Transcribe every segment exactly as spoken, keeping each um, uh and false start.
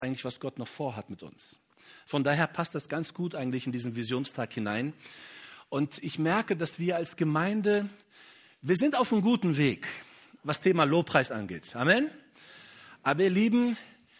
eigentlich, was Gott noch vorhat mit uns. Von daher passt das ganz gut eigentlich in diesen Visionstag hinein. Und ich merke, dass wir als Gemeinde, wir sind auf einem guten Weg, was Thema Lobpreis angeht. Amen. Aber ihr Lieben,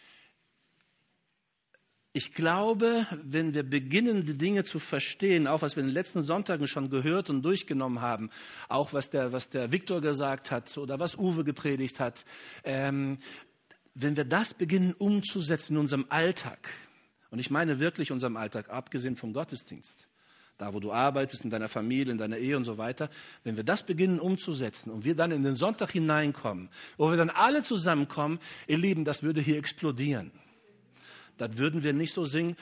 ich glaube, wenn wir beginnen, die Dinge zu verstehen, auch was wir in den letzten Sonntagen schon gehört und durchgenommen haben, auch was der, was der Viktor gesagt hat oder was Uwe gepredigt hat, ähm, wenn wir das beginnen umzusetzen in unserem Alltag, und ich meine wirklich unserem Alltag, abgesehen vom Gottesdienst, da wo du arbeitest, in deiner Familie, in deiner Ehe und so weiter, wenn wir das beginnen umzusetzen und wir dann in den Sonntag hineinkommen, wo wir dann alle zusammenkommen, ihr Lieben, das würde hier explodieren. Dann würden wir nicht so singen,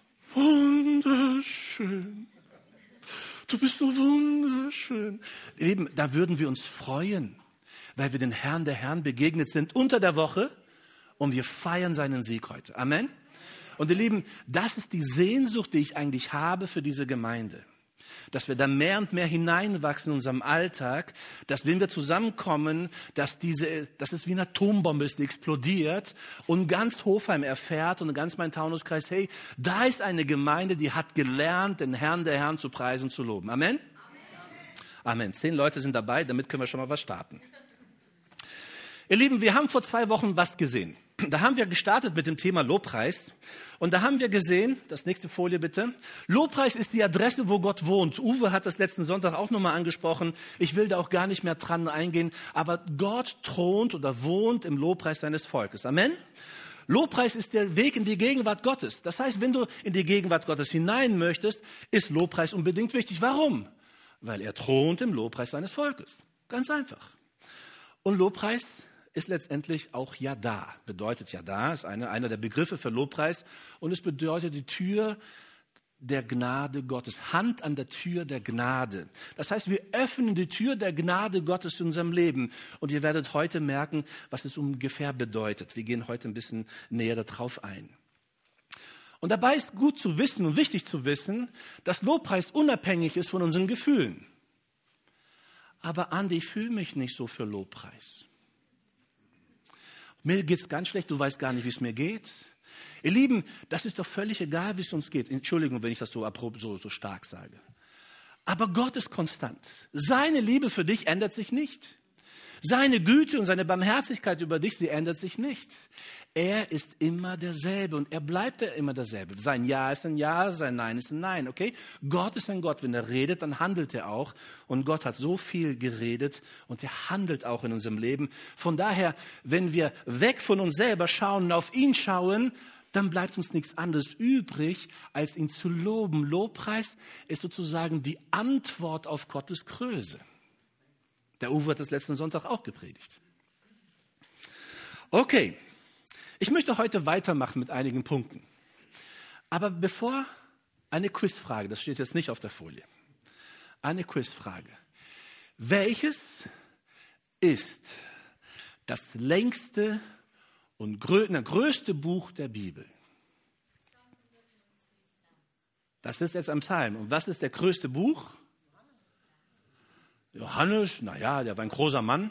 wunderschön, du bist so wunderschön. Ihr Lieben, da würden wir uns freuen, weil wir den Herrn der Herren begegnet sind unter der Woche und wir feiern seinen Sieg heute. Amen. Und ihr Lieben, das ist die Sehnsucht, die ich eigentlich habe für diese Gemeinde. Dass wir da mehr und mehr hineinwachsen in unserem Alltag, dass wenn wir zusammenkommen, dass diese, dass es wie eine Atombombe ist, die explodiert und ganz Hofheim erfährt und ganz mein Taunuskreis, hey, da ist eine Gemeinde, die hat gelernt, den Herrn der Herren zu preisen, zu loben. Amen? Amen. Amen. Zehn Leute sind dabei, damit können wir schon mal was starten. Ihr Lieben, wir haben vor zwei Wochen was gesehen. Da haben wir gestartet mit dem Thema Lobpreis. Und da haben wir gesehen, das nächste Folie bitte, Lobpreis ist die Adresse, wo Gott wohnt. Uwe hat das letzten Sonntag auch nochmal angesprochen. Ich will da auch gar nicht mehr dran eingehen. Aber Gott thront oder wohnt im Lobpreis seines Volkes. Amen. Lobpreis ist der Weg in die Gegenwart Gottes. Das heißt, wenn du in die Gegenwart Gottes hinein möchtest, ist Lobpreis unbedingt wichtig. Warum? Weil er thront im Lobpreis seines Volkes. Ganz einfach. Und Lobpreis ist letztendlich auch Yada, bedeutet Yada, ist eine, einer der Begriffe für Lobpreis und es bedeutet die Tür der Gnade Gottes, Hand an der Tür der Gnade. Das heißt, wir öffnen die Tür der Gnade Gottes in unserem Leben und ihr werdet heute merken, was es ungefähr bedeutet. Wir gehen heute ein bisschen näher darauf ein. Und dabei ist gut zu wissen und wichtig zu wissen, dass Lobpreis unabhängig ist von unseren Gefühlen. Aber Andi, ich fühle mich nicht so für Lobpreis. Mir geht's ganz schlecht, du weißt gar nicht, wie es mir geht. Ihr Lieben, das ist doch völlig egal, wie es uns geht. Entschuldigung, wenn ich das so, so, so stark sage. Aber Gott ist konstant. Seine Liebe für dich ändert sich nicht. Seine Güte und seine Barmherzigkeit über dich, sie ändert sich nicht. Er ist immer derselbe und er bleibt ja immer derselbe. Sein Ja ist ein Ja, sein Nein ist ein Nein, okay? Gott ist ein Gott. Wenn er redet, dann handelt er auch. Und Gott hat so viel geredet und er handelt auch in unserem Leben. Von daher, wenn wir weg von uns selber schauen und auf ihn schauen, dann bleibt uns nichts anderes übrig, als ihn zu loben. Lobpreis ist sozusagen die Antwort auf Gottes Größe. Der Uwe hat das letzten Sonntag auch gepredigt. Okay, ich möchte heute weitermachen mit einigen Punkten. Aber bevor, eine Quizfrage, das steht jetzt nicht auf der Folie. Eine Quizfrage. Welches ist das längste und grö- na, größte Buch der Bibel? Das ist jetzt am Psalm. Und was ist der größte Buch? Johannes, naja, der war ein großer Mann.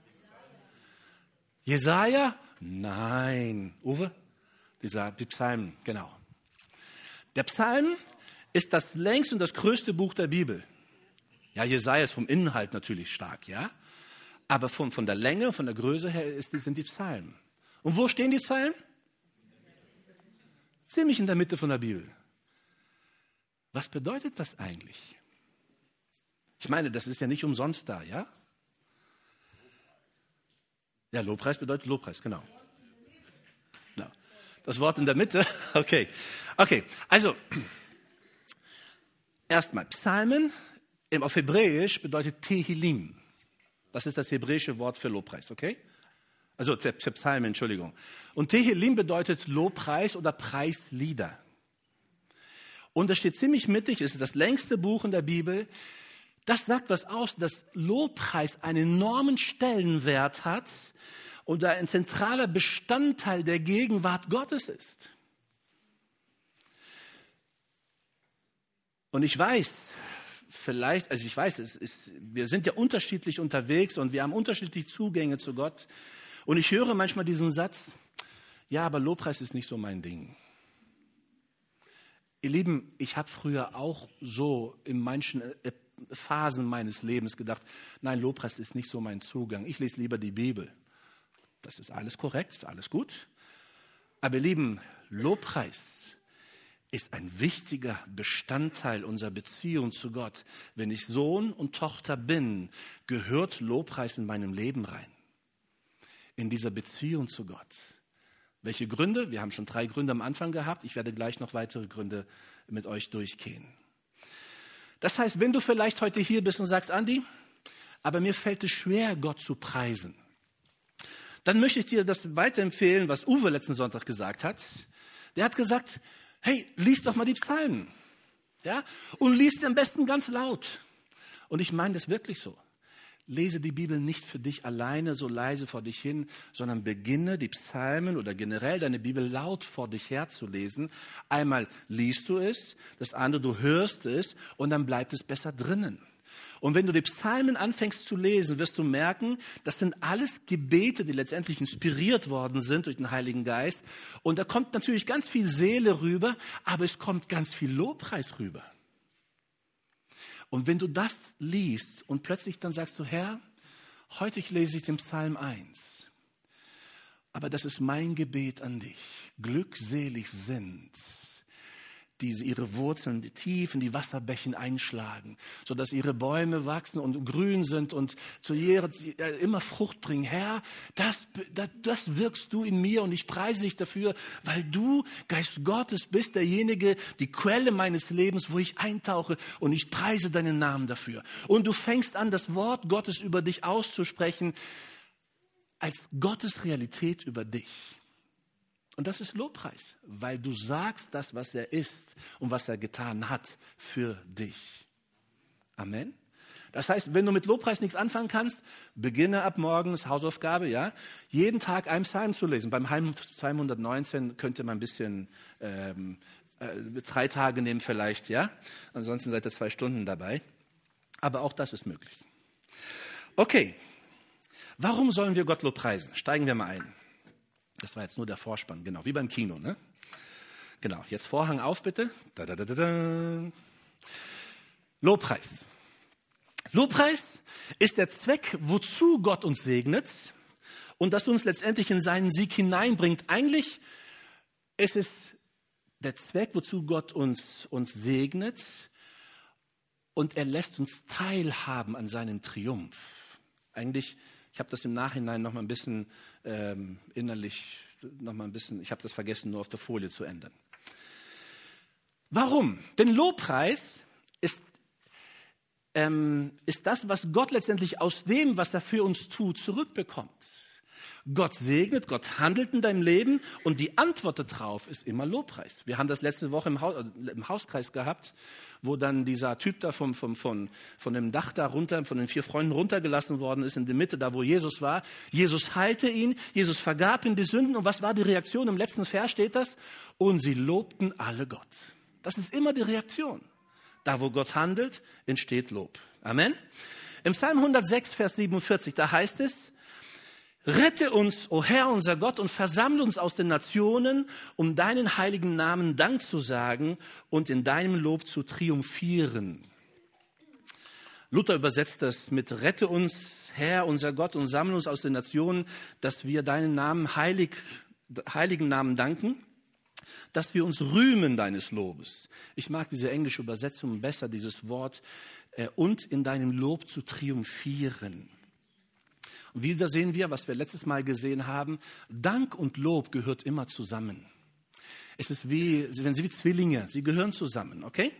Jesaja? Nein. Uwe? Dieser, die Psalmen, genau. Der Psalm ist das längste und das größte Buch der Bibel. Ja, Jesaja ist vom Inhalt natürlich stark, ja. Aber von, von der Länge, von der Größe her ist, sind die Psalmen. Und wo stehen die Psalmen? Ziemlich in der Mitte von der Bibel. Was bedeutet das eigentlich? Ich meine, das ist ja nicht umsonst da, ja? Ja, Lobpreis bedeutet Lobpreis, genau. genau. Das Wort in der Mitte, okay. Okay, also, erstmal, Psalmen auf Hebräisch bedeutet Tehillim. Das ist das hebräische Wort für Lobpreis, okay? Also für, für Psalmen, Entschuldigung. Und Tehillim bedeutet Lobpreis oder Preislieder. Und das steht ziemlich mittig, es ist das längste Buch in der Bibel. Das sagt was aus, dass Lobpreis einen enormen Stellenwert hat und ein zentraler Bestandteil der Gegenwart Gottes ist. Und ich weiß, vielleicht, also ich weiß, es ist, wir sind ja unterschiedlich unterwegs und wir haben unterschiedliche Zugänge zu Gott. Und ich höre manchmal diesen Satz, Ja, aber Lobpreis ist nicht so mein Ding. Ihr Lieben, ich habe früher auch so in manchen Phasen meines Lebens gedacht, nein, Lobpreis ist nicht so mein Zugang. Ich lese lieber die Bibel. Das ist alles korrekt, ist alles gut. Aber ihr Lieben, Lobpreis ist ein wichtiger Bestandteil unserer Beziehung zu Gott. Wenn ich Sohn und Tochter bin, gehört Lobpreis in meinem Leben rein. In dieser Beziehung zu Gott. Welche Gründe? Wir haben schon drei Gründe am Anfang gehabt. Ich werde gleich noch weitere Gründe mit euch durchgehen. Das heißt, wenn du vielleicht heute hier bist und sagst, Andi, aber mir fällt es schwer, Gott zu preisen, dann möchte ich dir das weiterempfehlen, was Uwe letzten Sonntag gesagt hat. Der hat gesagt, hey, lies doch mal die Psalmen. Ja? Und lies sie am besten ganz laut. Und ich meine das wirklich so. Lese die Bibel nicht für dich alleine so leise vor dich hin, sondern beginne die Psalmen oder generell deine Bibel laut vor dich herzulesen. Einmal liest du es, das andere du hörst es und dann bleibt es besser drinnen. Und wenn du die Psalmen anfängst zu lesen, wirst du merken, das sind alles Gebete, die letztendlich inspiriert worden sind durch den Heiligen Geist. Und da kommt natürlich ganz viel Seele rüber, aber es kommt ganz viel Lobpreis rüber. Und wenn du das liest und plötzlich dann sagst du, Herr, heute lese ich den Psalm eins. Aber das ist mein Gebet an dich. Glückselig sind, die ihre Wurzeln tief in die Wasserbächen einschlagen, sodass ihre Bäume wachsen und grün sind und zu ihrer, immer Frucht bringen. Herr, das, das, das wirkst du in mir und ich preise dich dafür, weil du, Geist Gottes, bist derjenige, die Quelle meines Lebens, wo ich eintauche und ich preise deinen Namen dafür. Und du fängst an, das Wort Gottes über dich auszusprechen, als Gottes Realität über dich. Und das ist Lobpreis, weil du sagst das, was er ist und was er getan hat für dich. Amen. Das heißt, wenn du mit Lobpreis nichts anfangen kannst, beginne ab morgen, das Hausaufgabe, ja, jeden Tag einen Psalm zu lesen. Beim Psalm hundertneunzehn könnt ihr mal ein bisschen ähm, äh, drei Tage nehmen vielleicht, ja. Ansonsten seid ihr zwei Stunden dabei. Aber auch das ist möglich. Okay, warum sollen wir Gott lobpreisen? Steigen wir mal ein. Das war jetzt nur der Vorspann, genau, wie beim Kino, ne? Genau, jetzt Vorhang auf, bitte. Da, da, da, da, da. Lobpreis. Lobpreis ist der Zweck, wozu Gott uns segnet und das uns letztendlich in seinen Sieg hineinbringt. Eigentlich ist es der Zweck, wozu Gott uns, uns segnet und er lässt uns teilhaben an seinem Triumph. Eigentlich Ich habe das im Nachhinein noch mal ein bisschen ähm, innerlich, noch mal ein bisschen, ich habe das vergessen, nur auf der Folie zu ändern. Warum? Denn Lobpreis ist, ähm, ist das, was Gott letztendlich aus dem, was er für uns tut, zurückbekommt. Gott segnet, Gott handelt in deinem Leben und die Antwort darauf ist immer Lobpreis. Wir haben das letzte Woche im, Haus, im Hauskreis gehabt, wo dann dieser Typ da vom, vom, von, von dem Dach da runter, von den vier Freunden runtergelassen worden ist, in der Mitte, da wo Jesus war. Jesus heilte ihn, Jesus vergab ihm die Sünden und was war die Reaktion? Im letzten Vers steht das, und sie lobten alle Gott. Das ist immer die Reaktion. Da wo Gott handelt, entsteht Lob. Amen. Im Psalm hundertsechs, Vers siebenundvierzig, da heißt es, rette uns, o Herr, unser Gott, und versammle uns aus den Nationen, um deinen heiligen Namen Dank zu sagen und in deinem Lob zu triumphieren. Luther übersetzt das mit rette uns, Herr, unser Gott, und sammle uns aus den Nationen, dass wir deinen Namen heilig, heiligen Namen danken, dass wir uns rühmen deines Lobes. Ich mag diese englische Übersetzung besser, dieses Wort, äh, und in deinem Lob zu triumphieren. Und wieder sehen wir, was wir letztes Mal gesehen haben, Dank und Lob gehört immer zusammen. Es ist wie, wenn sie wie Zwillinge, sie gehören zusammen, okay?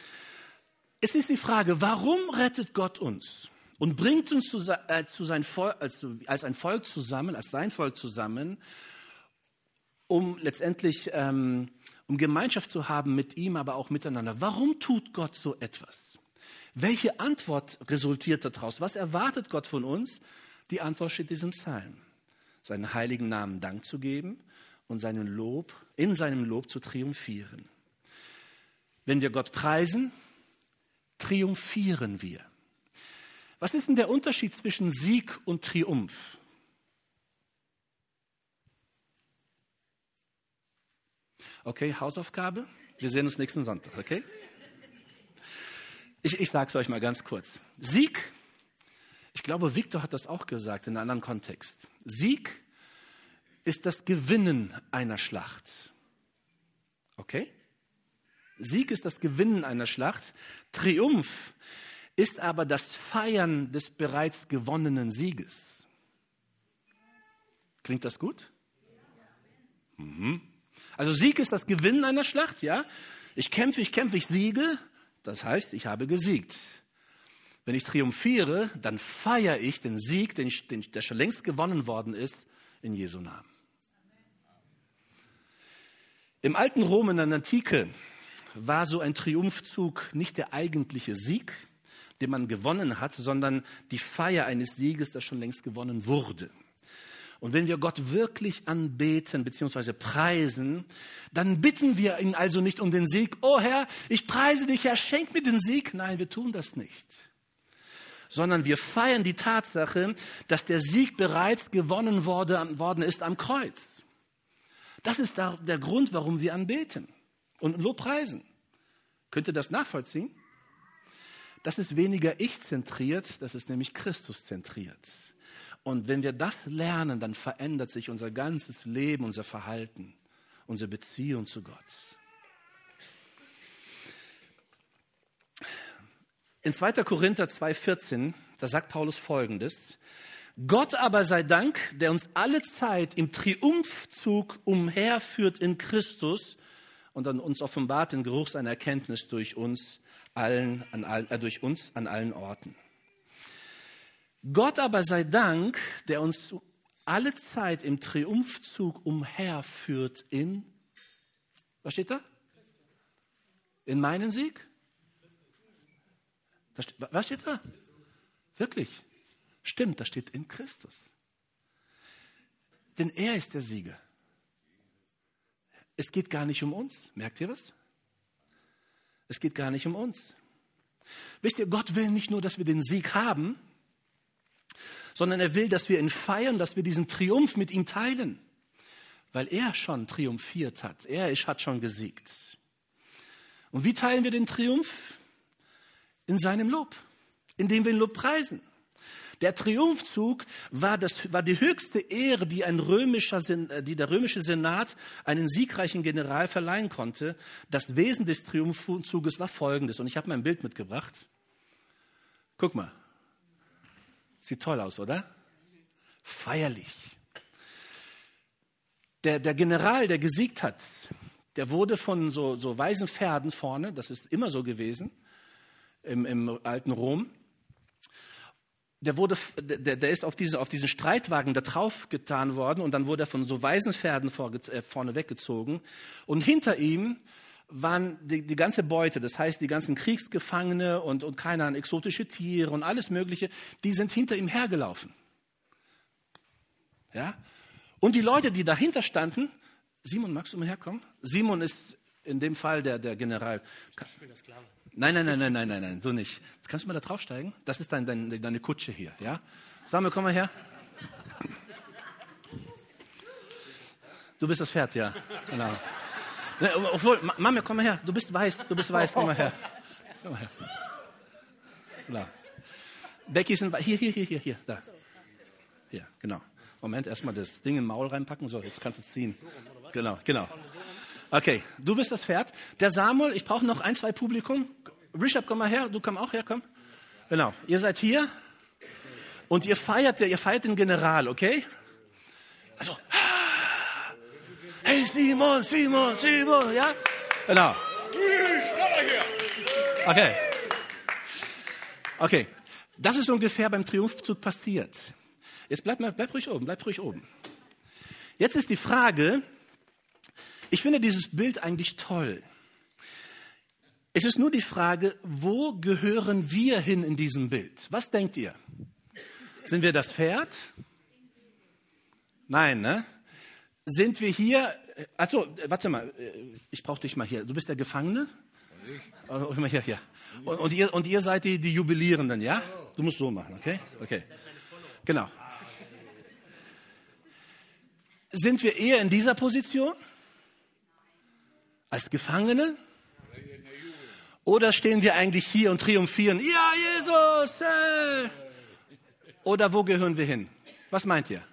Es ist die Frage, warum rettet Gott uns und bringt uns zu, äh, zu sein Volk, als, als ein Volk zusammen, als sein Volk zusammen, um letztendlich ähm, um Gemeinschaft zu haben mit ihm, aber auch miteinander. Warum tut Gott so etwas? Welche Antwort resultiert daraus? Was erwartet Gott von uns? Die Antwort steht in diesem Psalm. Seinen heiligen Namen Dank zu geben und seinen Lob, in seinem Lob zu triumphieren. Wenn wir Gott preisen, triumphieren wir. Was ist denn der Unterschied zwischen Sieg und Triumph? Okay, Hausaufgabe. Wir sehen uns nächsten Sonntag, okay? Ich, ich sage es euch mal ganz kurz. Sieg, ich glaube, Victor hat das auch gesagt in einem anderen Kontext. Sieg ist das Gewinnen einer Schlacht. Okay? Sieg ist das Gewinnen einer Schlacht. Triumph ist aber das Feiern des bereits gewonnenen Sieges. Klingt das gut? Mhm. Also Sieg ist das Gewinnen einer Schlacht, ja? Ich kämpfe, ich kämpfe, ich siege. Das heißt, ich habe gesiegt. Wenn ich triumphiere, dann feiere ich den Sieg, den, den, der schon längst gewonnen worden ist, in Jesu Namen. Im alten Rom in der Antike war so ein Triumphzug nicht der eigentliche Sieg, den man gewonnen hat, sondern die Feier eines Sieges, der schon längst gewonnen wurde. Und wenn wir Gott wirklich anbeten bzw. preisen, dann bitten wir ihn also nicht um den Sieg. Oh Herr, ich preise dich, Herr, schenk mir den Sieg. Nein, wir tun das nicht. Sondern wir feiern die Tatsache, dass der Sieg bereits gewonnen worden ist am Kreuz. Das ist der Grund, warum wir anbeten und Lobpreisen. Könnt ihr das nachvollziehen? Das ist weniger ich-zentriert, das ist nämlich Christus-zentriert. Und wenn wir das lernen, dann verändert sich unser ganzes Leben, unser Verhalten, unsere Beziehung zu Gott. In zweiter Korinther zwei vierzehn, da sagt Paulus Folgendes: Gott aber sei Dank, der uns alle Zeit im Triumphzug umherführt in Christus und an uns offenbart den Geruch seiner Erkenntnis durch uns allen, an allen, äh, durch uns an allen Orten. Gott aber sei Dank, der uns alle Zeit im Triumphzug umherführt in, was steht da? In meinen Sieg? Was steht da? Wirklich? Stimmt, da steht in Christus. Denn er ist der Sieger. Es geht gar nicht um uns. Merkt ihr was? Es geht gar nicht um uns. Wisst ihr, Gott will nicht nur, dass wir den Sieg haben, sondern er will, dass wir ihn feiern, dass wir diesen Triumph mit ihm teilen. Weil er schon triumphiert hat. Er hat schon gesiegt. Und wie teilen wir den Triumph? In seinem Lob, indem wir ihn Lob preisen. Der Triumphzug war, das, war die höchste Ehre, die, ein römischer, die der römische Senat einen siegreichen General verleihen konnte. Das Wesen des Triumphzuges war folgendes. Und ich habe mal ein Bild mitgebracht. Guck mal. Sieht toll aus, oder? Feierlich. Der, der General, der gesiegt hat, der wurde von so, so weißen Pferden vorne, das ist immer so gewesen, im, im alten Rom, der, wurde, der, der ist auf, diese, auf diesen Streitwagen da drauf getan worden und dann wurde er von so weißen Pferden vor, äh, vorne weggezogen und hinter ihm waren die, die ganze Beute, das heißt die ganzen Kriegsgefangene und, und keine Ahnung, exotische Tiere und alles Mögliche, die sind hinter ihm hergelaufen. Ja? Und die Leute, die dahinter standen, Simon, magst du mal herkommen? Simon ist in dem Fall der, der General. Ich bin der Sklave. Nein, nein, nein, nein, nein, nein, nein, so nicht. Jetzt kannst du mal da draufsteigen? Das ist dein, dein, deine Kutsche hier, ja? Samuel, komm mal her. Du bist das Pferd, ja, genau. Obwohl, Mama, komm mal her. Du bist weiß, du bist weiß, komm mal her. Komm mal her. Genau. Becky ist ein, hier, hier, hier, hier, hier, da. Hier, genau. Moment, erstmal das Ding im Maul reinpacken. So, jetzt kannst du es ziehen. Genau, genau. Okay, du bist das Pferd. Der Samuel, ich brauche noch ein, zwei Publikum. Richard, komm mal her. Du komm auch her, komm. Genau. Ihr seid hier und ihr feiert, ihr feiert den General, okay? Also, hey Simon, Simon, Simon, ja? Genau. Okay. Okay. Das ist ungefähr beim Triumphzug passiert. Jetzt bleib mal, bleib ruhig oben, bleib ruhig oben. Jetzt ist die Frage, ich finde dieses Bild eigentlich toll. Es ist nur die Frage, wo gehören wir hin in diesem Bild? Was denkt ihr? Sind wir das Pferd? Nein, ne? Sind wir hier, also warte mal, ich brauche dich mal hier. Du bist der Gefangene? Oh, hier, hier. Und, und, ihr, und ihr seid die, die Jubilierenden, ja? Du musst so machen, okay? Okay. Genau. Sind wir eher in dieser Position? Als Gefangene? Oder stehen wir eigentlich hier und triumphieren? Ja, Jesus! Hey! Oder wo gehören wir hin? Was meint ihr?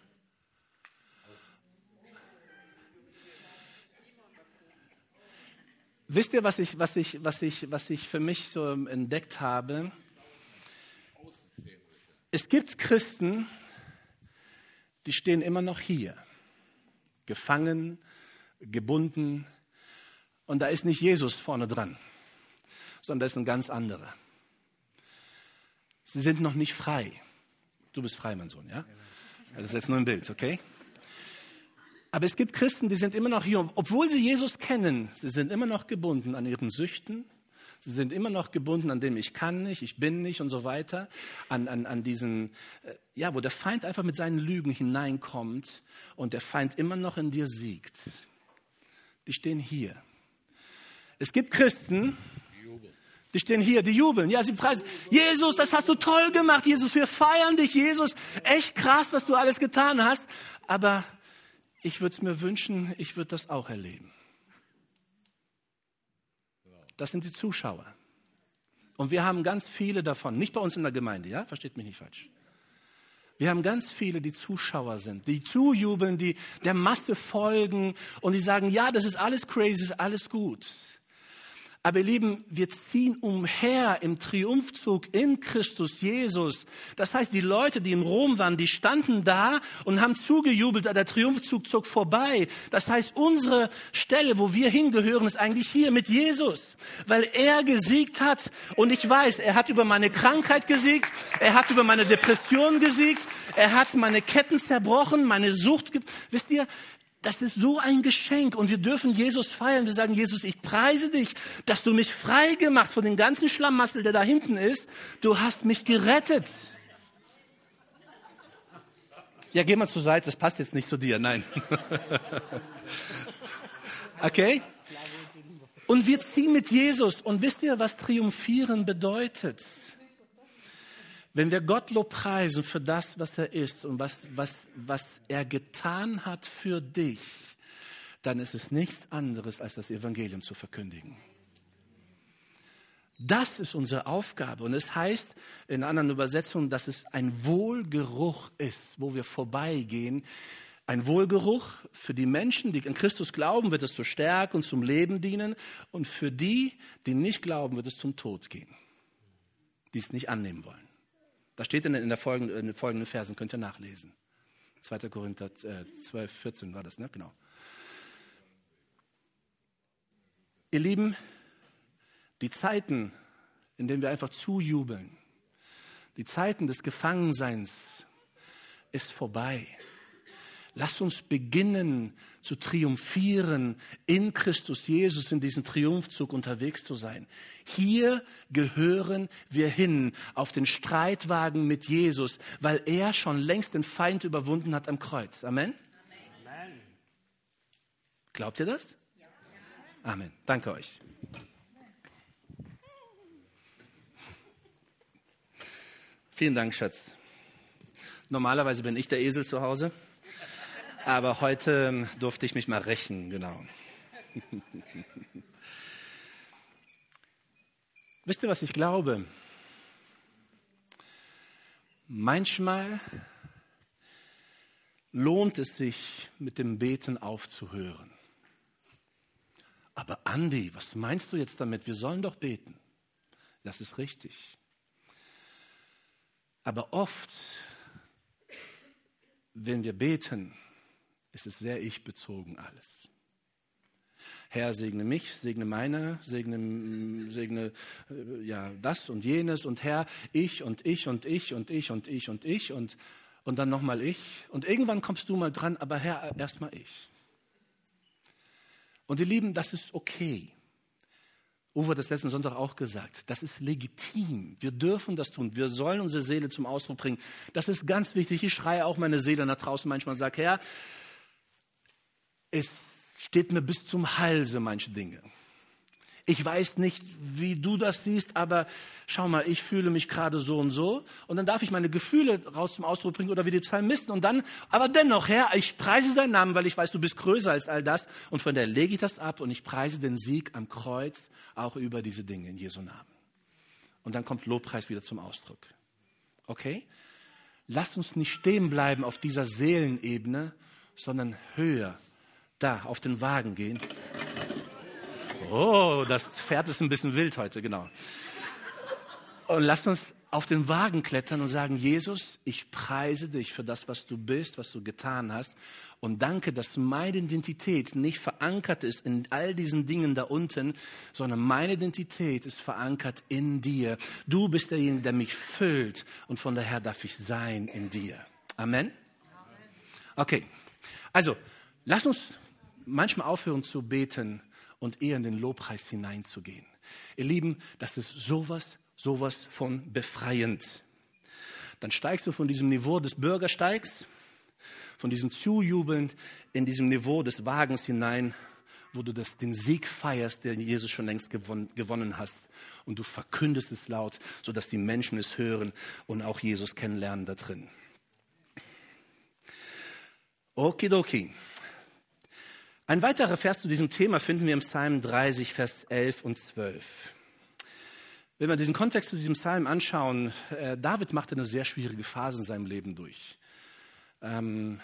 Wisst ihr, was ich, was ich, was ich, was ich für mich so entdeckt habe? Es gibt Christen, die stehen immer noch hier, gefangen, gebunden, und da ist nicht Jesus vorne dran, sondern da ist ein ganz anderer. Sie sind noch nicht frei. Du bist frei, mein Sohn, ja? Das ist jetzt nur ein Bild, okay? Aber es gibt Christen, die sind immer noch hier, obwohl sie Jesus kennen, sie sind immer noch gebunden an ihren Süchten, sie sind immer noch gebunden an dem ich kann nicht, ich bin nicht und so weiter, an, an, an diesen, ja, wo der Feind einfach mit seinen Lügen hineinkommt und der Feind immer noch in dir siegt. Die stehen hier. Es gibt Christen, die stehen hier, die jubeln. Ja, sie preisen, Jesus, das hast du toll gemacht, Jesus, wir feiern dich, Jesus, echt krass, was du alles getan hast, aber ich würde es mir wünschen, ich würde das auch erleben. Das sind die Zuschauer. Und wir haben ganz viele davon, nicht bei uns in der Gemeinde, ja, versteht mich nicht falsch. Wir haben ganz viele, die Zuschauer sind, die zujubeln, die der Masse folgen und die sagen, ja, das ist alles crazy, das ist alles gut. Aber ihr Lieben, wir ziehen umher im Triumphzug in Christus Jesus. Das heißt, die Leute, die in Rom waren, die standen da und haben zugejubelt, der Triumphzug zog vorbei. Das heißt, unsere Stelle, wo wir hingehören, ist eigentlich hier mit Jesus, weil er gesiegt hat. Und ich weiß, er hat über meine Krankheit gesiegt, er hat über meine Depression gesiegt, er hat meine Ketten zerbrochen, meine Sucht. Ge- Wisst ihr, das ist so ein Geschenk und wir dürfen Jesus feiern. Wir sagen, Jesus, ich preise dich, dass du mich frei gemacht von dem ganzen Schlamassel, der da hinten ist. Du hast mich gerettet. Ja, geh mal zur Seite, das passt jetzt nicht zu dir. Nein. Okay? Und wir ziehen mit Jesus. Und wisst ihr, was triumphieren bedeutet? Wenn wir Gott lobpreisen für das, was er ist und was, was, was er getan hat für dich, dann ist es nichts anderes, als das Evangelium zu verkündigen. Das ist unsere Aufgabe. Und es heißt in anderen Übersetzungen, dass es ein Wohlgeruch ist, wo wir vorbeigehen. Ein Wohlgeruch für die Menschen, die an Christus glauben, wird es zur Stärke und zum Leben dienen. Und für die, die nicht glauben, wird es zum Tod gehen, die es nicht annehmen wollen. Das steht in, in, der folgenden, in den folgenden Versen, könnt ihr nachlesen. zweiter Korinther zwölf, vierzehn war das, ne? Genau. Ihr Lieben, die Zeiten, in denen wir einfach zujubeln, die Zeiten des Gefangenseins ist vorbei. Lasst uns beginnen zu triumphieren, in Christus Jesus in diesem Triumphzug unterwegs zu sein. Hier gehören wir hin, auf den Streitwagen mit Jesus, weil er schon längst den Feind überwunden hat am Kreuz. Amen? Amen. Glaubt ihr das? Ja. Amen. Danke euch. Vielen Dank, Schatz. Normalerweise bin ich der Esel zu Hause. Aber heute durfte ich mich mal rächen, genau. Wisst ihr, was ich glaube? Manchmal lohnt es sich, mit dem Beten aufzuhören. Aber Andi, was meinst du jetzt damit? Wir sollen doch beten. Das ist richtig. Aber oft, wenn wir beten, ist es sehr ich-bezogen alles. Herr, segne mich, segne meine, segne, segne ja, das und jenes und Herr, ich und ich und ich und ich und ich und ich und, und dann nochmal ich. Und irgendwann kommst du mal dran, aber Herr, erstmal ich. Und ihr Lieben, das ist okay. Uwe hat das letzten Sonntag auch gesagt. Das ist legitim. Wir dürfen das tun. Wir sollen unsere Seele zum Ausdruck bringen. Das ist ganz wichtig. Ich schreie auch meine Seele nach draußen manchmal und sage, Herr, es steht mir bis zum Halse manche Dinge. Ich weiß nicht, wie du das siehst, aber schau mal, ich fühle mich gerade so und so. Und dann darf ich meine Gefühle raus zum Ausdruck bringen oder wie die Psalmisten. Und dann, aber dennoch, Herr, ich preise deinen Namen, weil ich weiß, du bist größer als all das. Und von der lege ich das ab und ich preise den Sieg am Kreuz auch über diese Dinge in Jesu Namen. Und dann kommt Lobpreis wieder zum Ausdruck. Okay? Lasst uns nicht stehen bleiben auf dieser Seelenebene, sondern höher da auf den Wagen gehen. Oh, das Pferd ist ein bisschen wild heute, genau. Und lasst uns auf den Wagen klettern und sagen, Jesus, ich preise dich für das, was du bist, was du getan hast. Und danke, dass meine Identität nicht verankert ist in all diesen Dingen da unten, sondern meine Identität ist verankert in dir. Du bist derjenige, der mich füllt und von daher darf ich sein in dir. Amen? Okay, also lass uns manchmal aufhören zu beten und eher in den Lobpreis hineinzugehen. Ihr Lieben, das ist sowas, sowas von befreiend. Dann steigst du von diesem Niveau des Bürgersteigs, von diesem Zujubeln in diesem Niveau des Wagens hinein, wo du das, den Sieg feierst, den Jesus schon längst gewonnen, gewonnen hast. Und du verkündest es laut, sodass die Menschen es hören und auch Jesus kennenlernen da drin. Okidoki. Ein weiterer Vers zu diesem Thema finden wir im Psalm dreißig, Vers elf und zwölf. Wenn wir diesen Kontext zu diesem Psalm anschauen, äh, David machte eine sehr schwierige Phase in seinem Leben durch. Ähm,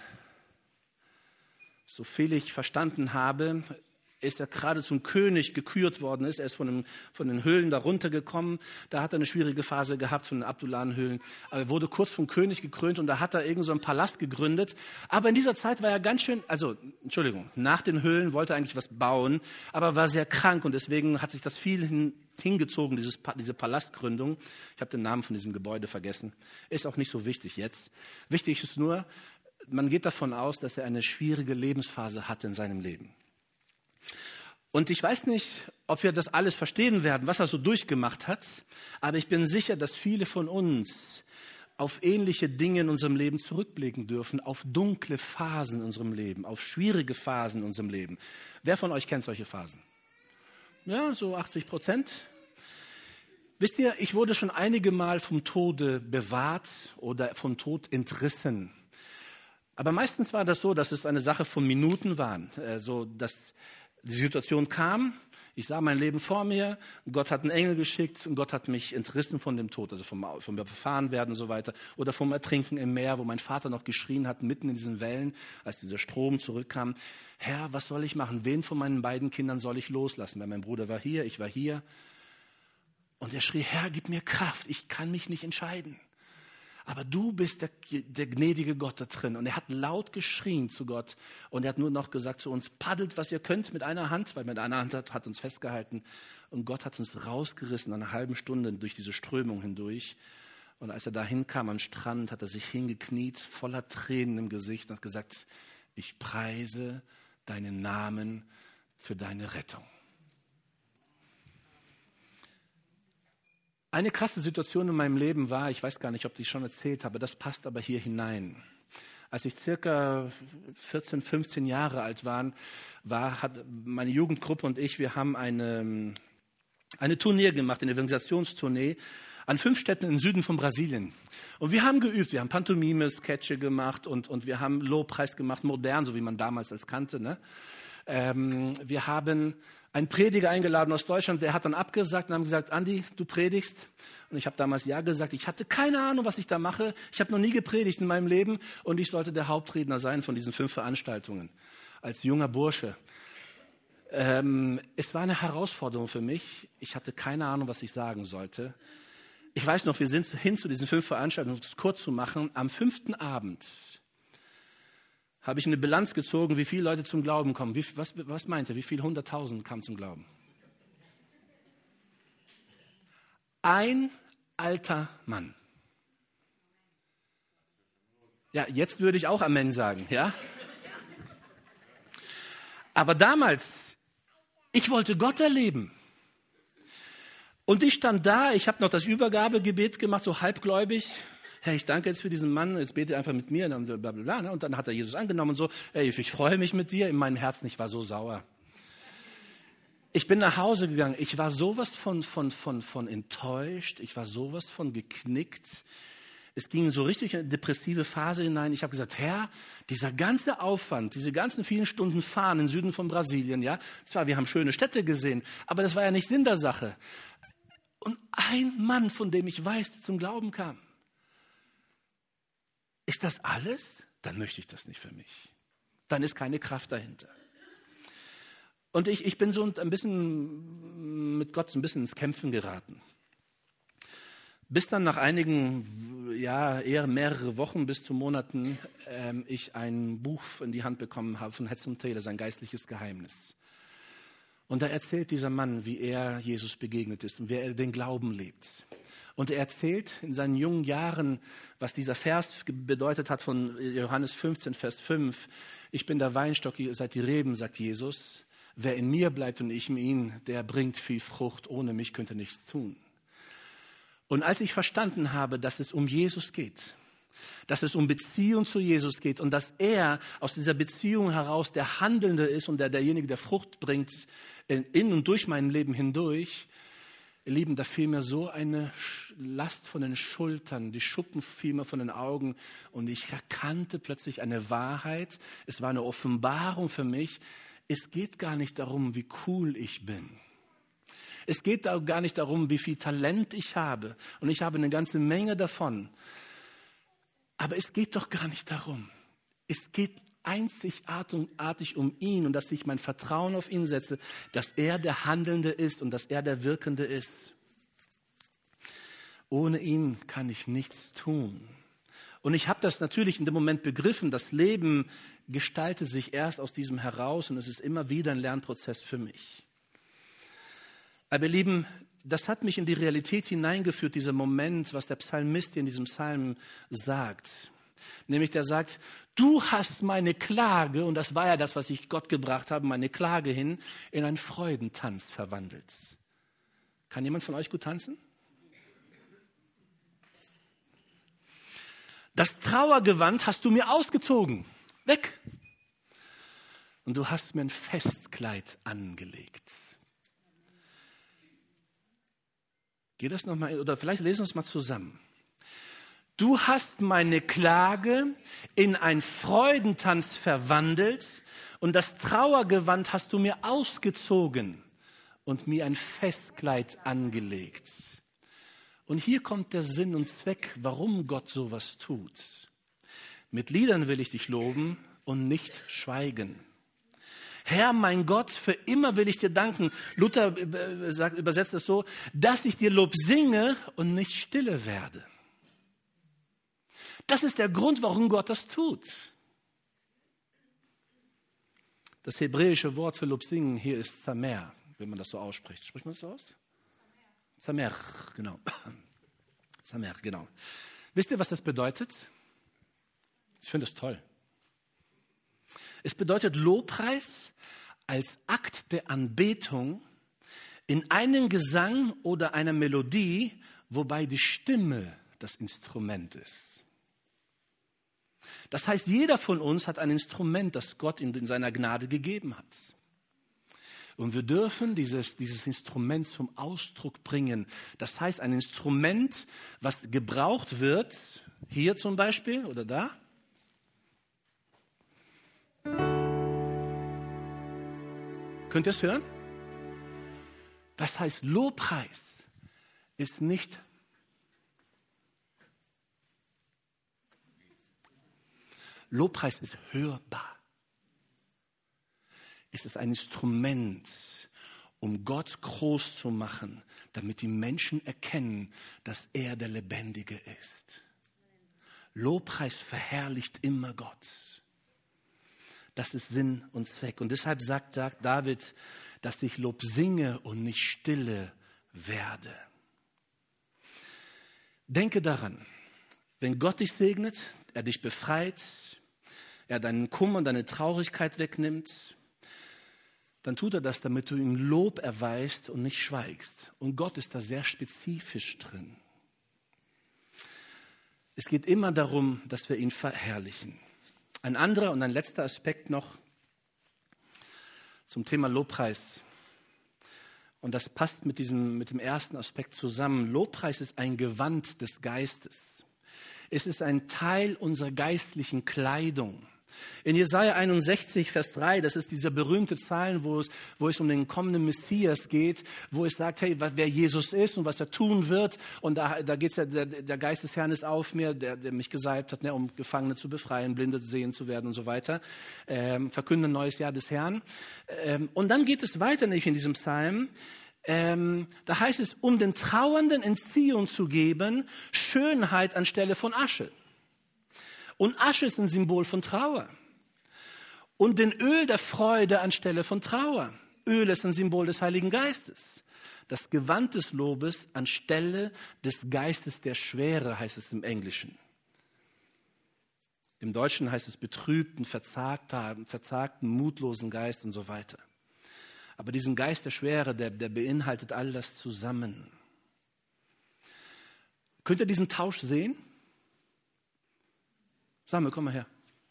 so viel ich verstanden habe, ist er gerade zum König gekürt worden ist. Er ist von, dem, von den Höhlen da runtergekommen. Da hat er eine schwierige Phase gehabt von den Abdullah-Höhlen. Aber er wurde kurz vom König gekrönt und da hat er irgend so einen Palast gegründet. Aber in dieser Zeit war er ganz schön, also Entschuldigung, nach den Höhlen wollte er eigentlich was bauen, aber war sehr krank und deswegen hat sich das viel hin, hingezogen, dieses, diese Palastgründung. Ich habe den Namen von diesem Gebäude vergessen. Ist auch nicht so wichtig jetzt. Wichtig ist nur, man geht davon aus, dass er eine schwierige Lebensphase hatte in seinem Leben. Und ich weiß nicht, ob wir das alles verstehen werden, was er so durchgemacht hat, aber ich bin sicher, dass viele von uns auf ähnliche Dinge in unserem Leben zurückblicken dürfen, auf dunkle Phasen in unserem Leben, auf schwierige Phasen in unserem Leben. Wer von euch kennt solche Phasen? Ja, so achtzig Prozent. Wisst ihr, ich wurde schon einige Mal vom Tode bewahrt oder vom Tod entrissen. Aber meistens war das so, dass es eine Sache von Minuten war, äh, so dass die Situation kam, ich sah mein Leben vor mir, Gott hat einen Engel geschickt und Gott hat mich entrissen von dem Tod, also vom, vom Verfahrenwerden und so weiter oder vom Ertrinken im Meer, wo mein Vater noch geschrien hat, mitten in diesen Wellen, als dieser Strom zurückkam. Herr, was soll ich machen? Wen von meinen beiden Kindern soll ich loslassen? Weil mein Bruder war hier, ich war hier. Und er schrie, Herr, gib mir Kraft, ich kann mich nicht entscheiden. Aber du bist der, der gnädige Gott da drin. Und er hat laut geschrien zu Gott. Und er hat nur noch gesagt zu uns, paddelt, was ihr könnt mit einer Hand, weil mit einer Hand hat, hat uns festgehalten. Und Gott hat uns rausgerissen, eine halbe Stunde durch diese Strömung hindurch. Und als er da hinkam am Strand, hat er sich hingekniet, voller Tränen im Gesicht und hat gesagt, ich preise deinen Namen für deine Rettung. Eine krasse Situation in meinem Leben war, ich weiß gar nicht, ob ich schon erzählt habe, das passt aber hier hinein. Als ich circa vierzehn, fünfzehn Jahre alt war, war hat meine Jugendgruppe und ich, wir haben eine, eine Tournee gemacht, eine Evangelisationstournee an fünf Städten im Süden von Brasilien. Und wir haben geübt, wir haben Pantomime, Sketche gemacht und, und wir haben Lobpreis gemacht, modern, so wie man damals als kannte, ne? Ähm, wir haben einen Prediger eingeladen aus Deutschland, der hat dann abgesagt und haben gesagt, Andi, du predigst. Und ich habe damals ja gesagt, ich hatte keine Ahnung, was ich da mache. Ich habe noch nie gepredigt in meinem Leben und ich sollte der Hauptredner sein von diesen fünf Veranstaltungen als junger Bursche. Ähm, es war eine Herausforderung für mich. Ich hatte keine Ahnung, was ich sagen sollte. Ich weiß noch, wir sind hin zu diesen fünf Veranstaltungen, um es kurz zu machen. Am fünften Abend habe ich eine Bilanz gezogen, wie viele Leute zum Glauben kommen. Wie, was, was meint ihr, wie viele hunderttausend kamen zum Glauben? Ein alter Mann. Ja, jetzt würde ich auch Amen sagen, ja? Aber damals, ich wollte Gott erleben. Und ich stand da, ich habe noch das Übergabegebet gemacht, so halbgläubig. Herr, ich danke jetzt für diesen Mann, jetzt bete einfach mit mir, und, bla bla bla, und dann hat er Jesus angenommen und so, ey, ich freue mich mit dir, in meinem Herzen, ich war so sauer. Ich bin nach Hause gegangen. Ich war sowas von, von, von, von enttäuscht. Ich war sowas von geknickt. Es ging so richtig in eine depressive Phase hinein. Ich habe gesagt, Herr, dieser ganze Aufwand, diese ganzen vielen Stunden Fahren im Süden von Brasilien, ja, zwar, wir haben schöne Städte gesehen, aber das war ja nicht Sinn der Sache. Und ein Mann, von dem ich weiß, der zum Glauben kam. Ist das alles? Dann möchte ich das nicht für mich. Dann ist keine Kraft dahinter. Und ich, ich bin so ein bisschen mit Gott so ein bisschen ins Kämpfen geraten. Bis dann nach einigen, ja, eher mehrere Wochen bis zu Monaten, ähm, ich ein Buch in die Hand bekommen habe von Hudson Taylor, sein geistliches Geheimnis. Und da erzählt dieser Mann, wie er Jesus begegnet ist und wie er den Glauben lebt. Und er erzählt in seinen jungen Jahren, was dieser Vers bedeutet hat von Johannes fünfzehn, Vers fünf. Ich bin der Weinstock, ihr seid die Reben, sagt Jesus. Wer in mir bleibt und ich in ihm, der bringt viel Frucht. Ohne mich könnt ihr nichts tun. Und als ich verstanden habe, dass es um Jesus geht, dass es um Beziehung zu Jesus geht und dass er aus dieser Beziehung heraus der Handelnde ist und der derjenige, der Frucht bringt in und durch mein Leben hindurch, ihr Lieben, da fiel mir so eine Last von den Schultern, die Schuppen fielen mir von den Augen und ich erkannte plötzlich eine Wahrheit. Es war eine Offenbarung für mich. Es geht gar nicht darum, wie cool ich bin. Es geht da gar nicht darum, wie viel Talent ich habe. Und ich habe eine ganze Menge davon. Aber es geht doch gar nicht darum. Es geht einzigartig um ihn und dass ich mein Vertrauen auf ihn setze, dass er der Handelnde ist und dass er der Wirkende ist. Ohne ihn kann ich nichts tun. Und ich habe das natürlich in dem Moment begriffen. Das Leben gestaltet sich erst aus diesem heraus und es ist immer wieder ein Lernprozess für mich. Aber ihr Lieben, das hat mich in die Realität hineingeführt, dieser Moment, was der Psalmist hier in diesem Psalm sagt. Nämlich der sagt, du hast meine Klage, und das war ja das, was ich Gott gebracht habe, meine Klage hin, in einen Freudentanz verwandelt. Kann jemand von euch gut tanzen? Das Trauergewand hast du mir ausgezogen. Weg. Und du hast mir ein Festkleid angelegt. Geht das nochmal, oder vielleicht lesen wir es mal zusammen. Du hast meine Klage in einen Freudentanz verwandelt und das Trauergewand hast du mir ausgezogen und mir ein Festkleid angelegt. Und hier kommt der Sinn und Zweck, warum Gott sowas tut. Mit Liedern will ich dich loben und nicht schweigen. Herr, mein Gott, für immer will ich dir danken. Luther sagt, übersetzt es so, dass ich dir Lob singe und nicht stille werde. Das ist der Grund, warum Gott das tut. Das hebräische Wort für Lob singen hier ist Zamer, wenn man das so ausspricht. Spricht man das so aus? Zamer, genau. Zamer, genau. Wisst ihr, was das bedeutet? Ich finde es toll. Es bedeutet Lobpreis als Akt der Anbetung in einen Gesang oder einer Melodie, wobei die Stimme das Instrument ist. Das heißt, jeder von uns hat ein Instrument, das Gott in, in seiner Gnade gegeben hat. Und wir dürfen dieses, dieses Instrument zum Ausdruck bringen. Das heißt, ein Instrument, was gebraucht wird, hier zum Beispiel oder da. Könnt ihr es hören? Das heißt, Lobpreis ist nicht Lobpreis ist hörbar. Es ist ein Instrument, um Gott groß zu machen, damit die Menschen erkennen, dass er der Lebendige ist. Lobpreis verherrlicht immer Gott. Das ist Sinn und Zweck. Und deshalb sagt, sagt David, dass ich Lob singe und nicht stille werde. Denke daran, wenn Gott dich segnet, er dich befreit, er deinen Kummer und deine Traurigkeit wegnimmt, dann tut er das, damit du ihm Lob erweist und nicht schweigst. Und Gott ist da sehr spezifisch drin. Es geht immer darum, dass wir ihn verherrlichen. Ein anderer und ein letzter Aspekt noch zum Thema Lobpreis. Und das passt mit diesem, mit dem ersten Aspekt zusammen. Lobpreis ist ein Gewand des Geistes. Es ist ein Teil unserer geistlichen Kleidung. In Jesaja einundsechzig, Vers drei, das ist dieser berühmte Psalm, wo es, wo es um den kommenden Messias geht, wo es sagt, hey, wer Jesus ist und was er tun wird. Und da, da geht es ja, der, der Geist des Herrn ist auf mir, der, der mich gesalbt hat, ne, um Gefangene zu befreien, Blinde sehen zu werden und so weiter. Ähm, verkünde ein neues Jahr des Herrn. Ähm, und dann geht es weiter nicht in diesem Psalm. Ähm, da heißt es, um den Trauernden in Zion zu geben, Schönheit anstelle von Asche. Und Asche ist ein Symbol von Trauer. Und den Öl der Freude anstelle von Trauer. Öl ist ein Symbol des Heiligen Geistes. Das Gewand des Lobes anstelle des Geistes der Schwere, heißt es im Englischen. Im Deutschen heißt es betrübten, verzagten, verzagten, mutlosen Geist und so weiter. Aber diesen Geist der Schwere, der, der beinhaltet all das zusammen. Könnt ihr diesen Tausch sehen? Samuel, komm mal her.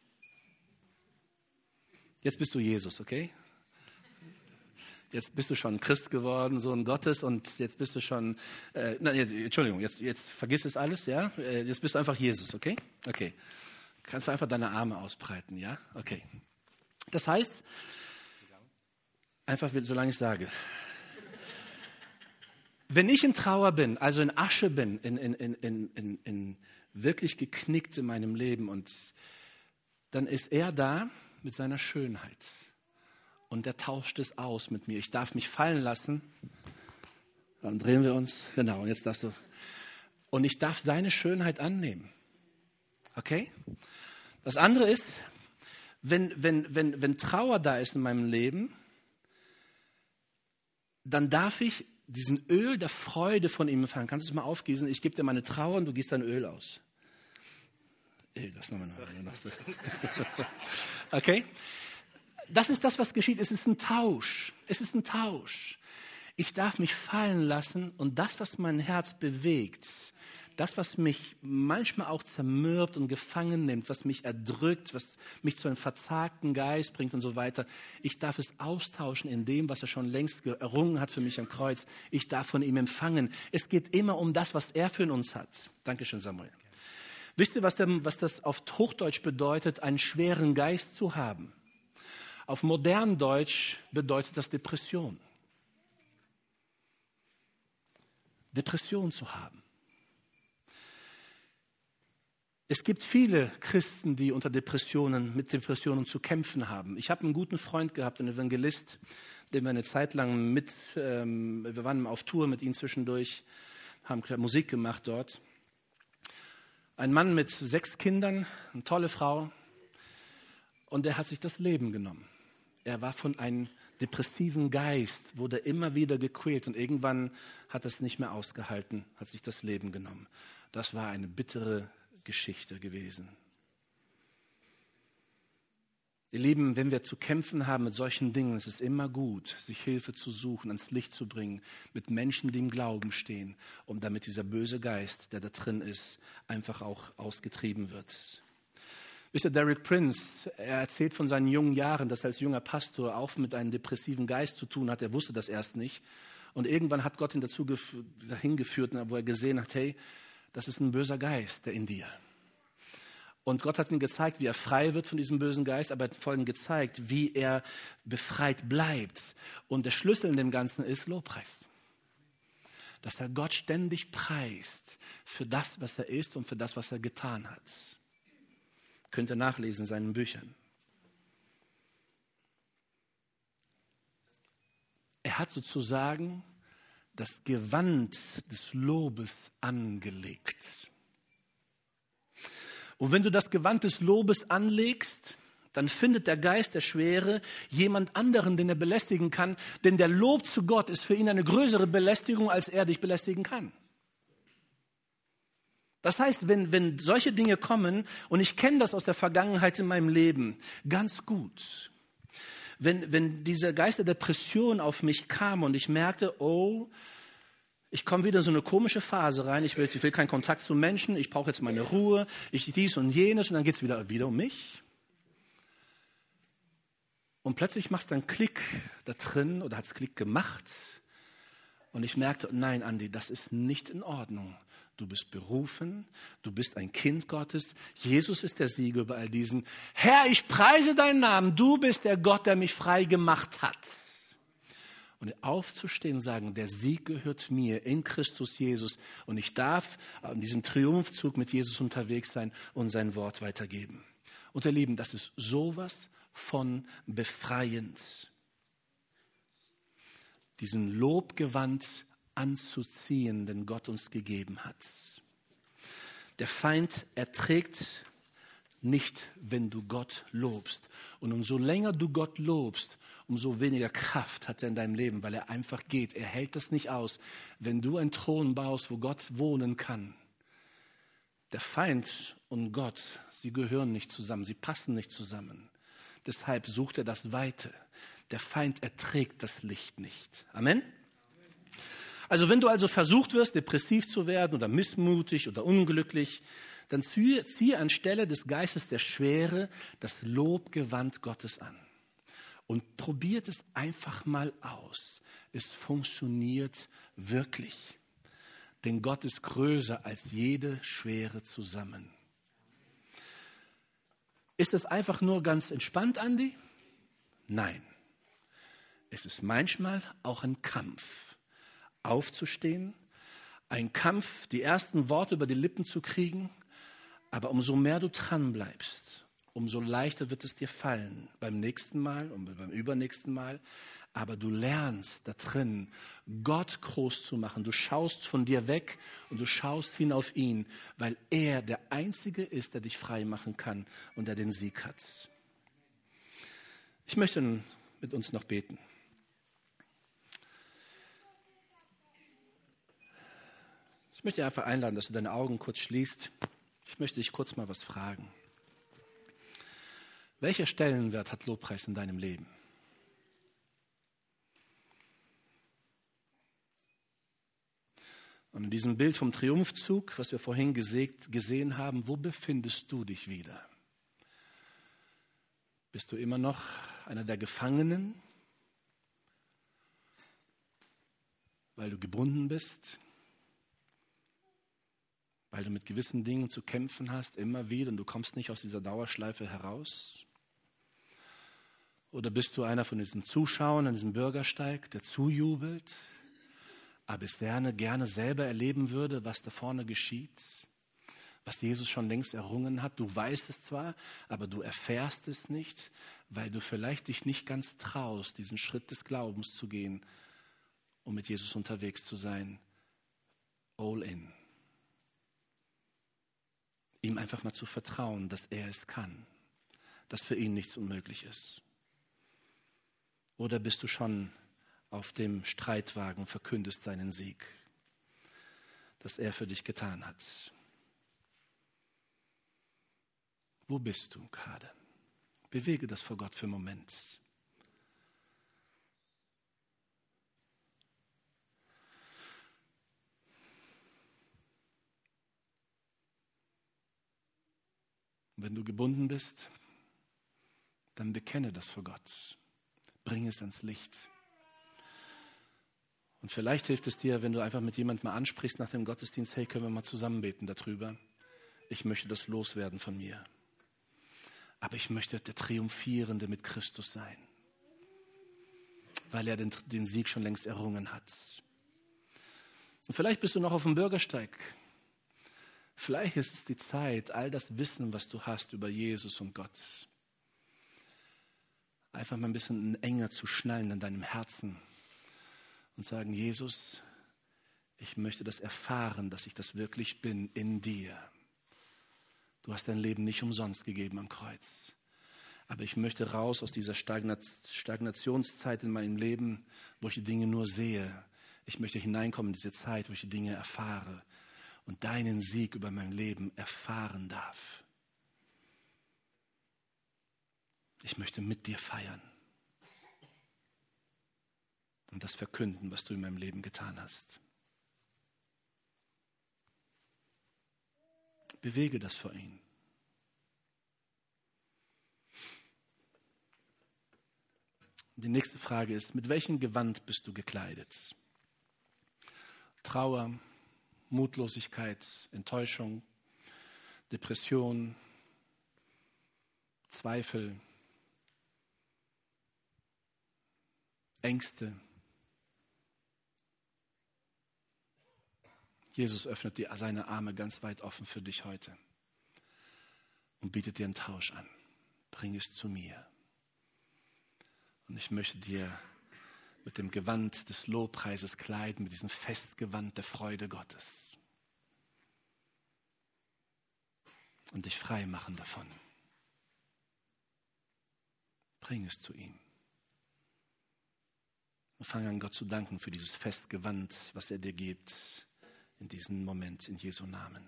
Jetzt bist du Jesus, okay? Jetzt bist du schon Christ geworden, Sohn Gottes, und jetzt bist du schon, äh, nein, Entschuldigung, jetzt, jetzt vergiss es alles, ja? Jetzt bist du einfach Jesus, okay? Okay. Kannst du einfach deine Arme ausbreiten, ja? Okay. Das heißt, einfach, solange ich sage. Wenn ich in Trauer bin, also in Asche bin, in, in, in, in, in, in wirklich geknickt in meinem Leben, und dann ist er da mit seiner Schönheit und er tauscht es aus mit mir. Ich darf mich fallen lassen. Dann drehen wir uns. Genau, und jetzt darfst du. Und ich darf seine Schönheit annehmen. Okay? Das andere ist, wenn, wenn, wenn, wenn Trauer da ist in meinem Leben, dann darf ich diesen Öl der Freude von ihm empfangen. Kannst du es mal aufgießen? Ich gebe dir meine Trauer und du gießt dein Öl aus. Das noch mal noch. Okay? Das ist das, was geschieht. Es ist ein Tausch. Es ist ein Tausch. Ich darf mich fallen lassen, und das, was mein Herz bewegt, das, was mich manchmal auch zermürbt und gefangen nimmt, was mich erdrückt, was mich zu einem verzagten Geist bringt und so weiter, ich darf es austauschen in dem, was er schon längst errungen hat für mich am Kreuz. Ich darf von ihm empfangen. Es geht immer um das, was er für uns hat. Dankeschön, Samuel. Wisst ihr, was, der, was das auf Hochdeutsch bedeutet, einen schweren Geist zu haben? Auf modern Deutsch bedeutet das Depression. Depression zu haben. Es gibt viele Christen, die unter Depressionen, mit Depressionen zu kämpfen haben. Ich habe einen guten Freund gehabt, einen Evangelist, den wir eine Zeit lang mit, ähm, wir waren auf Tour mit ihm zwischendurch, haben Musik gemacht dort. Ein Mann mit sechs Kindern, eine tolle Frau, und er hat sich das Leben genommen. Er war von einem depressiven Geist, wurde immer wieder gequält, und irgendwann hat er es nicht mehr ausgehalten, hat sich das Leben genommen. Das war eine bittere Geschichte gewesen. Ihr Lieben, wenn wir zu kämpfen haben mit solchen Dingen, es ist immer gut, sich Hilfe zu suchen, ans Licht zu bringen, mit Menschen, die im Glauben stehen, um damit dieser böse Geist, der da drin ist, einfach auch ausgetrieben wird. Wisst ihr, Derek Prince, er erzählt von seinen jungen Jahren, dass er als junger Pastor auch mit einem depressiven Geist zu tun hat. Er wusste das erst nicht. Und irgendwann hat Gott ihn dazu gef- dahin geführt, wo er gesehen hat, hey, das ist ein böser Geist, der in dir. Und Gott hat ihm gezeigt, wie er frei wird von diesem bösen Geist, aber er hat vor allem gezeigt, wie er befreit bleibt. Und der Schlüssel in dem Ganzen ist Lobpreis. Dass er Gott ständig preist für das, was er ist und für das, was er getan hat. Könnt ihr nachlesen in seinen Büchern. Er hat sozusagen das Gewand des Lobes angelegt. Und wenn du das Gewand des Lobes anlegst, dann findet der Geist der Schwere jemand anderen, den er belästigen kann. Denn der Lob zu Gott ist für ihn eine größere Belästigung, als er dich belästigen kann. Das heißt, wenn, wenn solche Dinge kommen, und ich kenne das aus der Vergangenheit in meinem Leben ganz gut, wenn, wenn dieser Geist der Depression auf mich kam und ich merkte, oh, ich komme wieder in so eine komische Phase rein, ich will, ich will keinen Kontakt zu Menschen, ich brauche jetzt meine Ruhe, ich dies und jenes, und dann geht es wieder, wieder um mich. Und plötzlich macht es einen Klick da drin, oder hat es Klick gemacht, Und ich merkte, nein, Andi, das ist nicht in Ordnung. Du bist berufen, du bist ein Kind Gottes. Jesus ist der Sieger über all diesen. Herr, ich preise deinen Namen. Du bist der Gott, der mich frei gemacht hat. Und aufzustehen und sagen, der Sieg gehört mir in Christus Jesus. Und ich darf in diesem Triumphzug mit Jesus unterwegs sein und sein Wort weitergeben. Und ihr Lieben, das ist sowas von befreiend. Diesen Lobgewand anzuziehen, den Gott uns gegeben hat. Der Feind erträgt nicht, wenn du Gott lobst. Und umso länger du Gott lobst, umso weniger Kraft hat er in deinem Leben, weil er einfach geht. Er hält das nicht aus. Wenn du einen Thron baust, wo Gott wohnen kann, der Feind und Gott, sie gehören nicht zusammen, sie passen nicht zusammen. Deshalb sucht er das Weite. Der Feind erträgt das Licht nicht. Amen? Also wenn du also versucht wirst, depressiv zu werden oder missmutig oder unglücklich, dann ziehe, ziehe anstelle des Geistes der Schwere das Lobgewand Gottes an. Und probiert es einfach mal aus. Es funktioniert wirklich. Denn Gott ist größer als jede Schwere zusammen. Ist es einfach nur ganz entspannt, Andi? Nein. Es ist manchmal auch ein Kampf. Aufzustehen, ein Kampf, die ersten Worte über die Lippen zu kriegen, aber umso mehr du dran bleibst, umso leichter wird es dir fallen beim nächsten Mal und beim übernächsten Mal. Aber du lernst da drin, Gott groß zu machen. Du schaust von dir weg und du schaust hin auf ihn, weil er der Einzige ist, der dich frei machen kann und der den Sieg hat. Ich möchte mit uns noch beten. Ich möchte dich einfach einladen, dass du deine Augen kurz schließt. Ich möchte dich kurz mal was fragen. Welcher Stellenwert hat Lobpreis in deinem Leben? Und in diesem Bild vom Triumphzug, was wir vorhin gesehen haben, wo befindest du dich wieder? Bist du immer noch einer der Gefangenen, weil du gebunden bist? Weil du mit gewissen Dingen zu kämpfen hast, immer wieder, und du kommst nicht aus dieser Dauerschleife heraus? Oder bist du einer von diesen Zuschauern an diesem Bürgersteig, der zujubelt, aber es gerne, gerne selber erleben würde, was da vorne geschieht, was Jesus schon längst errungen hat? Du weißt es zwar, aber du erfährst es nicht, weil du vielleicht dich nicht ganz traust, diesen Schritt des Glaubens zu gehen, um mit Jesus unterwegs zu sein. All in. Ihm einfach mal zu vertrauen, dass er es kann, dass für ihn nichts unmöglich ist. Oder bist du schon auf dem Streitwagen, verkündest seinen Sieg, dass er für dich getan hat? Wo bist du gerade? Bewege das vor Gott für einen Moment. Wenn du gebunden bist, dann bekenne das vor Gott. Bring es ans Licht. Und vielleicht hilft es dir, wenn du einfach mit jemandem mal ansprichst nach dem Gottesdienst, hey, können wir mal zusammen beten darüber? Ich möchte das loswerden von mir. Aber ich möchte der Triumphierende mit Christus sein, weil er den, den Sieg schon längst errungen hat. Und vielleicht bist du noch auf dem Bürgersteig. Vielleicht ist es die Zeit, all das Wissen, was du hast über Jesus und Gott, einfach mal ein bisschen enger zu schnallen in deinem Herzen und sagen, Jesus, ich möchte das erfahren, dass ich das wirklich bin in dir. Du hast dein Leben nicht umsonst gegeben am Kreuz. Aber ich möchte raus aus dieser Stagnationszeit in meinem Leben, wo ich die Dinge nur sehe. Ich möchte hineinkommen in diese Zeit, wo ich die Dinge erfahre und deinen Sieg über mein Leben erfahren darf. Ich möchte mit dir feiern und das verkünden, was du in meinem Leben getan hast. Bewege das vor ihm. Die nächste Frage ist, mit welchem Gewand bist du gekleidet? Trauer, Mutlosigkeit, Enttäuschung, Depression, Zweifel, Ängste. Jesus öffnet dir seine Arme ganz weit offen für dich heute und bietet dir einen Tausch an. Bring es zu mir. Und ich möchte dir mit dem Gewand des Lobpreises kleiden, mit diesem Festgewand der Freude Gottes. Und dich frei machen davon. Bring es zu ihm. Und fang an, Gott zu danken für dieses Festgewand, was er dir gibt in diesem Moment, in Jesu Namen.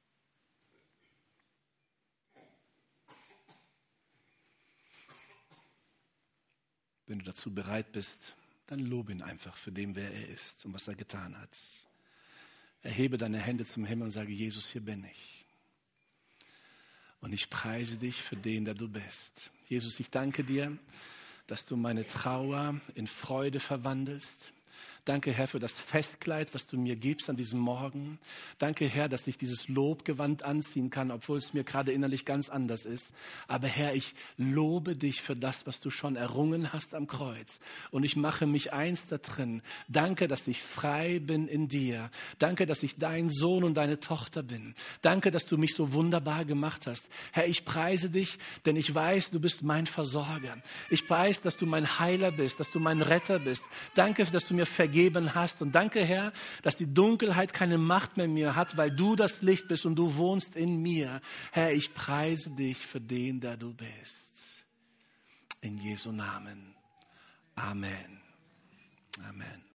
Wenn du dazu bereit bist, dann lobe ihn einfach für den, wer er ist und was er getan hat. Erhebe deine Hände zum Himmel und sage, Jesus, hier bin ich. Und ich preise dich für den, der du bist. Jesus, ich danke dir, dass du meine Trauer in Freude verwandelst. Danke, Herr, für das Festkleid, was du mir gibst an diesem Morgen. Danke, Herr, dass ich dieses Lobgewand anziehen kann, obwohl es mir gerade innerlich ganz anders ist. Aber Herr, ich lobe dich für das, was du schon errungen hast am Kreuz. Und ich mache mich eins da drin. Danke, dass ich frei bin in dir. Danke, dass ich dein Sohn und deine Tochter bin. Danke, dass du mich so wunderbar gemacht hast. Herr, ich preise dich, denn ich weiß, du bist mein Versorger. Ich weiß, dass du mein Heiler bist, dass du mein Retter bist. Danke, dass du mir vergeben hast. Und danke, Herr, dass die Dunkelheit keine Macht mehr in mir hat, weil du das Licht bist und du wohnst in mir. Herr, ich preise dich für den, der du bist. In Jesu Namen. Amen. Amen.